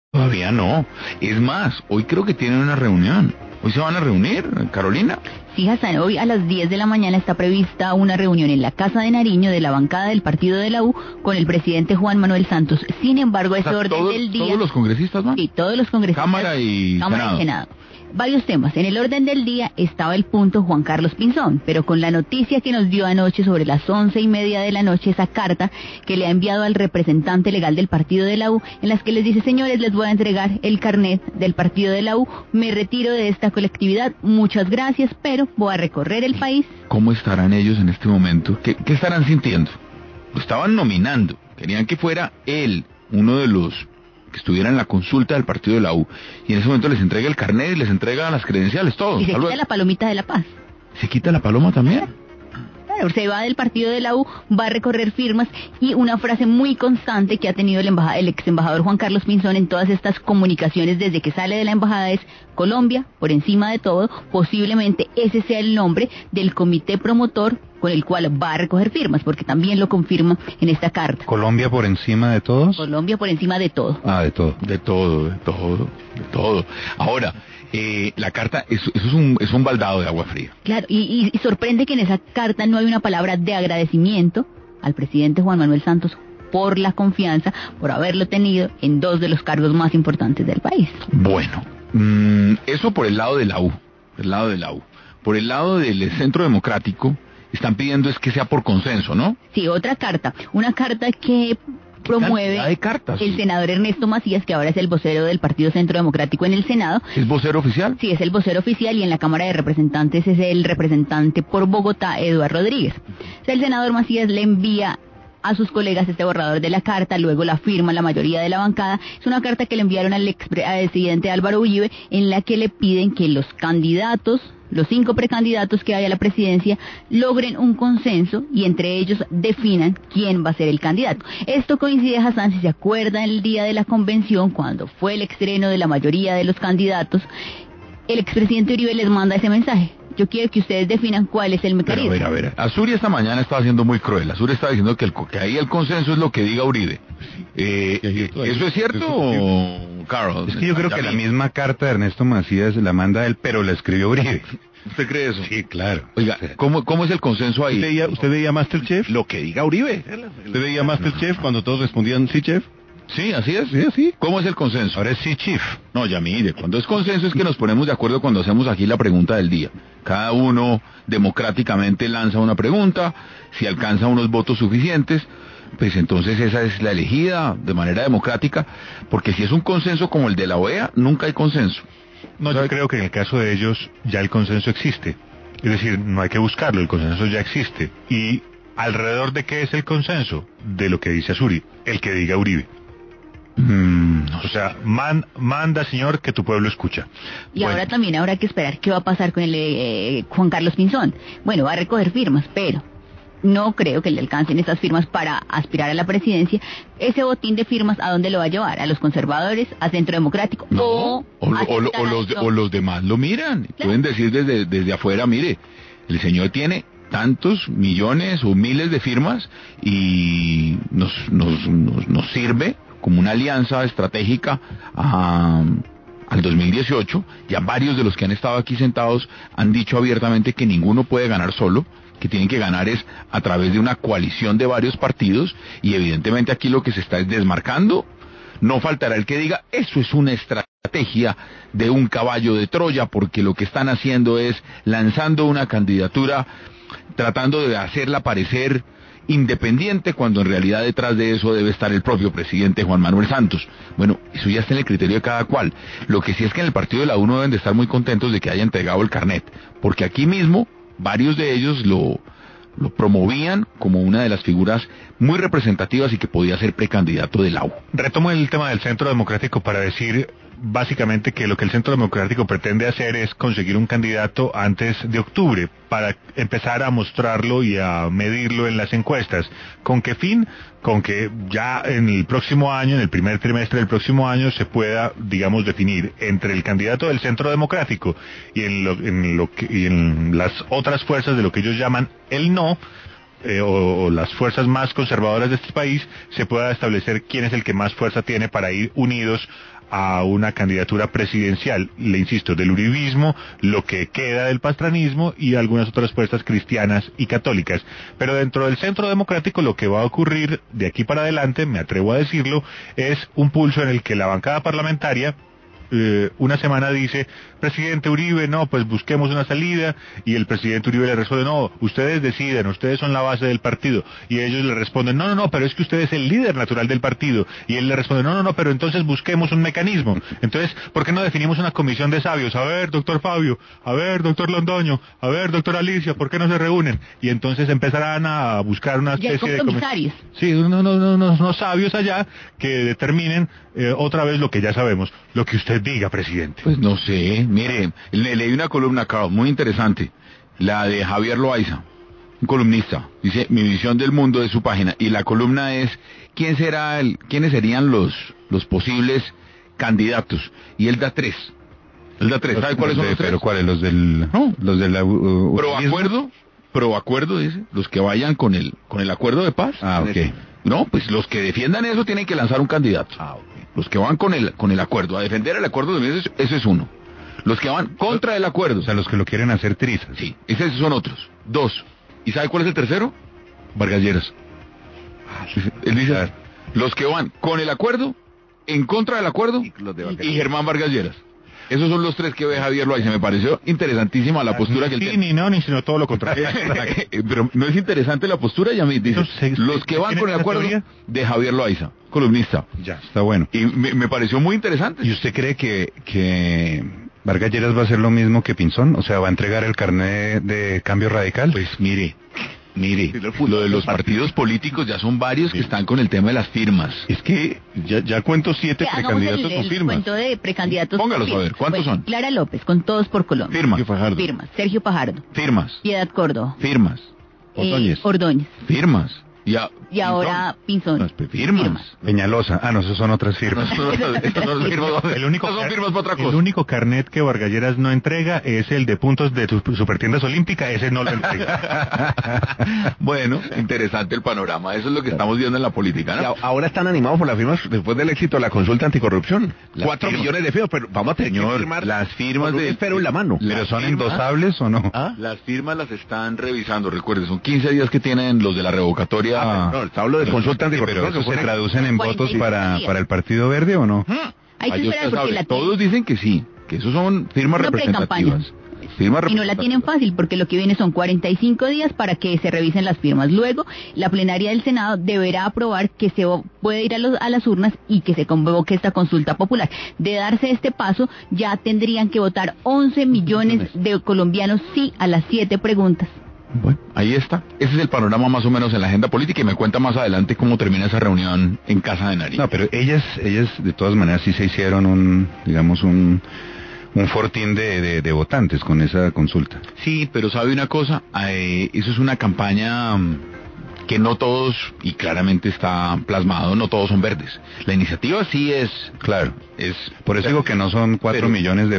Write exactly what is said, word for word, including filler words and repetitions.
Todavía no. Es más, hoy creo que tienen una reunión. Hoy se van a reunir, Carolina. Sí, Hassan, hoy a las diez de la mañana está prevista una reunión en la Casa de Nariño de la bancada del partido de la U con el presidente Juan Manuel Santos. Sin embargo, ese O sea, orden todos, del día... ¿Todos los congresistas van? Sí, todos los congresistas. Cámara y Cámara Senado. y Senado. Varios temas. En el orden del día estaba el punto Juan Carlos Pinzón, pero con la noticia que nos dio anoche sobre las once y media de la noche, esa carta que le ha enviado al representante legal del partido de la U, en las que les dice: señores, les voy a entregar el carnet del partido de la U, me retiro de esta colectividad, muchas gracias, pero voy a recorrer el país. ¿Cómo estarán ellos en este momento? ¿Qué, qué estarán sintiendo? Lo estaban nominando, querían que fuera él, uno de los que estuviera en la consulta del partido de la U, y en ese momento les entrega el carnet y les entrega las credenciales, todo. Y se quita la palomita de la paz. ¿Se quita la paloma también? Claro, se va del partido de la U, va a recorrer firmas, y una frase muy constante que ha tenido el, embajada, el ex embajador Juan Carlos Pinzón en todas estas comunicaciones desde que sale de la embajada es: Colombia, por encima de todo. Posiblemente ese sea el nombre del comité promotor con el cual va a recoger firmas, porque también lo confirma en esta carta. ¿Colombia por encima de todos? Colombia por encima de todo. Ah, de todo. De todo, de todo, de todo. Ahora, eh, la carta, eso, eso es, un, es un baldado de agua fría. Claro, y, y, y sorprende que en esa carta no hay una palabra de agradecimiento al presidente Juan Manuel Santos por la confianza, por haberlo tenido en dos de los cargos más importantes del país. Bueno, mmm, eso por el lado de la U, el lado de la U. Por el lado del Centro Democrático, están pidiendo es que sea por consenso, ¿no? Sí, otra carta, una carta que promueve de cartas, el senador Ernesto Macías, que ahora es el vocero del Partido Centro Democrático en el Senado. ¿Es vocero oficial? Sí, es el vocero oficial, y en la Cámara de Representantes es el representante por Bogotá, Eduardo Rodríguez. O sea, el senador Macías le envía a sus colegas este borrador de la carta, luego la firma la mayoría de la bancada. Es una carta que le enviaron al expresidente Álvaro Uribe, en la que le piden que los candidatos, los cinco precandidatos que hay a la presidencia, logren un consenso y entre ellos definan quién va a ser el candidato. Esto coincide, Hassan, si se acuerdan, el día de la convención, cuando fue el estreno de la mayoría de los candidatos, el expresidente Uribe les manda ese mensaje: yo quiero que ustedes definan cuál es el mecanismo. Pero a ver, a ver, Azuri esta mañana estaba siendo muy cruel. Azuri estaba diciendo que, el, que ahí el consenso es lo que diga Uribe. Eh, eh, ¿Eso es cierto, Carol? Es que yo creo que la misma carta de Ernesto Macías la manda él, pero la escribió Uribe. ¿Usted cree eso? Sí, claro. Oiga, ¿cómo, cómo es el consenso ahí? ¿Usted veía, usted veía Masterchef? Lo que diga Uribe. ¿Usted veía Masterchef cuando todos respondían sí, chef? Sí, así es, sí, así. ¿Cómo es el consenso? Ahora es sí, chief. No, ya mire, cuando es consenso es que nos ponemos de acuerdo cuando hacemos aquí la pregunta del día. Cada uno democráticamente lanza una pregunta, si alcanza unos votos suficientes, pues entonces esa es la elegida de manera democrática, porque si es un consenso como el de la O E A, nunca hay consenso. No, yo creo que en el caso de ellos ya el consenso existe. Es decir, no hay que buscarlo, el consenso ya existe. ¿Y alrededor de qué es el consenso? De lo que dice Azuri, el que diga Uribe. Mm, no o sea, man, manda, señor, que tu pueblo escucha. Y Bueno. ahora también habrá que esperar qué va a pasar con el eh, Juan Carlos Pinzón. Bueno, va a recoger firmas, pero no creo que le alcancen esas firmas para aspirar a la presidencia. Ese botín de firmas, ¿a dónde lo va a llevar? ¿A los conservadores? ¿A Centro Democrático? No, o, o, lo- o lo- o los, o los demás lo miran. Claro. Pueden decir desde, desde afuera, mire, el señor tiene tantos millones o miles de firmas y nos, nos, nos, nos sirve como una alianza estratégica a, al dos mil dieciocho. Ya varios de los que han estado aquí sentados han dicho abiertamente que ninguno puede ganar solo, que tienen que ganar es a través de una coalición de varios partidos, y evidentemente aquí lo que se está es desmarcando. No faltará el que diga, eso es una estrategia de un caballo de Troya, porque lo que están haciendo es lanzando una candidatura, tratando de hacerla parecer independiente, cuando en realidad detrás de eso debe estar el propio presidente Juan Manuel Santos. Bueno, eso ya está en el criterio de cada cual. Lo que sí es que en el partido de la U no deben de estar muy contentos de que haya entregado el carnet, porque aquí mismo varios de ellos lo, lo promovían como una de las figuras muy representativas y que podía ser precandidato de la U. Retomo el tema del Centro Democrático para decir básicamente que lo que el Centro Democrático pretende hacer es conseguir un candidato antes de octubre para empezar a mostrarlo y a medirlo en las encuestas. ¿Con qué fin? Con que ya en el próximo año, en el primer trimestre del próximo año, se pueda, digamos, definir entre el candidato del Centro Democrático y en, lo, en, lo que, y en las otras fuerzas de lo que ellos llaman el no, Eh, o, o las fuerzas más conservadoras de este país, se pueda establecer quién es el que más fuerza tiene para ir unidos a una candidatura presidencial, le insisto, del uribismo, lo que queda del pastranismo y algunas otras fuerzas cristianas y católicas. Pero dentro del Centro Democrático lo que va a ocurrir de aquí para adelante, me atrevo a decirlo, es un pulso en el que la bancada parlamentaria Eh, una semana dice, presidente Uribe, no, pues busquemos una salida, y el presidente Uribe le responde, no, ustedes deciden, ustedes son la base del partido, y ellos le responden, no, no, no, pero es que usted es el líder natural del partido, y él le responde, no, no, no, pero entonces busquemos un mecanismo, entonces, ¿por qué no definimos una comisión de sabios? A ver, doctor Fabio, a ver, doctor Londoño, a ver, doctor Alicia, ¿por qué no se reúnen? Y entonces empezarán a buscar una especie de comisarios. Sí, unos no, no, no, no sabios allá que determinen eh, otra vez lo que ya sabemos, lo que usted diga, presidente. Pues no sé, mire, le leí una columna, Carlos, muy interesante, la de Javier Loaiza, un columnista, dice, mi visión del mundo de su página, y la columna es, ¿quién será el, quiénes serían los, los posibles candidatos? Y él da tres, él da tres, ¿sabe cuáles son los tres? Pero ¿cuáles? Los del, no, los del uh, pro acuerdo, pro acuerdo, dice, los que vayan con el, con el acuerdo de paz. Ah, ok. No, pues los que defiendan eso tienen que lanzar un candidato. Ah, ok. Los que van con el con el acuerdo, a defender el acuerdo, ese, ese es uno. Los que van contra el acuerdo. O sea, los que lo quieren hacer trizas. Sí, esos son otros. Dos. ¿Y sabe cuál es el tercero? Vargas Lleras. Él dice, los que van con el acuerdo, en contra del acuerdo, y, y Germán Vargas Lleras. Esos son los tres que ve Javier Loaiza. Me pareció interesantísima la postura que él tiene. tiene. Sí, ni no, ni sino todo lo contrario. Pero no es interesante la postura, ya me dice. Se, los que van con el acuerdo teoría? De Javier Loaiza, columnista. Ya, está bueno. Y me, me pareció muy interesante. ¿Y usted cree que, que Vargas Lleras va a hacer lo mismo que Pinzón? O sea, ¿va a entregar el carnet de Cambio Radical? Pues mire, mire, lo de los partidos políticos ya son varios que están con el tema de las firmas. Es que ya, ya cuento siete Ya, precandidatos el, el con firmas. cuento de precandidatos. Póngalos a ver, ¿cuántos bueno, son? Clara López, con Todos por Colombia. Firmas. Fajardo. Firmas. Sergio Fajardo. Firmas. Piedad Córdoba. Firmas. Ordóñez. Eh, Ordóñez. Firmas. Y, a, Y ahora Pinzón. No, firmas. Firmas. Peñalosa. Ah, no, esas son otras firmas. No, no, no, estas son firmas, El único, estas son firmas para otra el cosa. único carnet que Vargas Lleras no entrega es el de puntos de tu Supertiendas Olímpica, ese no lo entrega. Bueno, interesante el panorama, eso es lo que estamos viendo en la política, ¿no? Ahora están animados por las firmas después del éxito de la consulta anticorrupción. Las Cuatro firmas. millones de firmas, pero vamos a tener que Señor, firmar las firmas con un de... esfero en la mano. ¿Pero son firmas- endosables o no? ¿Ah? Las firmas las están revisando, recuerden, son quince días que tienen los de la revocatoria. Ah. No, está hablo de consulta Sí, anticorrupción. pero eso que se pone- traducen en cuarenta y votos cinco para, días. para el Partido Verde o no? Hay que Ay, esperar usted porque sabe, la todos dicen que sí, que esos son firmas Una representativas. Firmas Y no la tienen fácil porque lo que viene son cuarenta y cinco días para que se revisen las firmas. Luego, la plenaria del Senado deberá aprobar que se puede ir a, los, a las urnas y que se convoque esta consulta popular. De darse este paso, ya tendrían que votar once millones de colombianos sí a las siete preguntas. Bueno, ahí está. Ese es el panorama más o menos en la agenda política y me cuenta más adelante cómo termina esa reunión en Casa de Nariño. No, pero ellas, ellas de todas maneras sí se hicieron un, digamos, un, un fortín de, de, de votantes con esa consulta. Sí, pero sabe una cosa, eh, eso es una campaña mm, que no todos, y claramente está plasmado, no todos son verdes. La iniciativa sí es, Claro. es Por eso digo que no son cuatro pero- millones de